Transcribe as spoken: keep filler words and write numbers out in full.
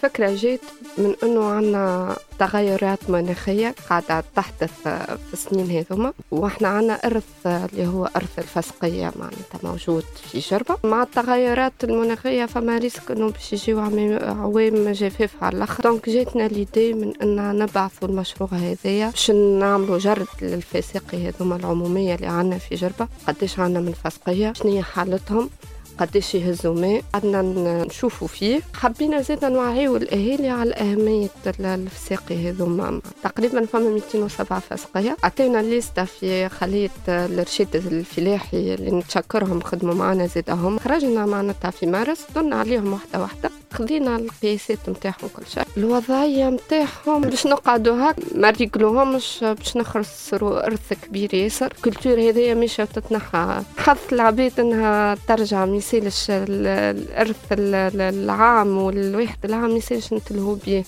فكرة جيت من أنه عنا تغيرات مناخية قاعدة تحدث في السنين هذوما، وإحنا عنا إرث اللي هو إرث الفسقية معناتها موجود في جربة. مع التغيرات المناخية فما ريسك أنه باش يجيو عوام جفاف على الآخر. دونك جيتنا ليدي من أن نبعثوا المشروع هذايا باش نعملوا جرد للفساقي هذوما العمومية اللي عنا في جربة، قديش عنا من فسقية، شنو هي حالتهم، قديش يهزوا ماء، قعدنا نشوفوا فيه. حبينا زيدا نوعيوا الأهالي على أهمية الفساقي هذوما. تقريبا فما مئتين وسبعة فسقية. عطينا ليستا في خلية الرشيد الفلاحي اللي نتشكرهم خدموا معنا زيدهم. خرجنا معناتها في مارس دلنا عليهم واحدة واحدة، خذينا القياسات متاعهم كل شيء. الوضعية متاعهم باش نقعدوا هاك ما ريقلوهمش باش نخسروا إرث كبير ياسر. الكولتور هذيا ماشية وتتنحى. حظ العباد انها ترجع ميسالش الإرث العام والواحد العام ميسالش نتلهو بيه.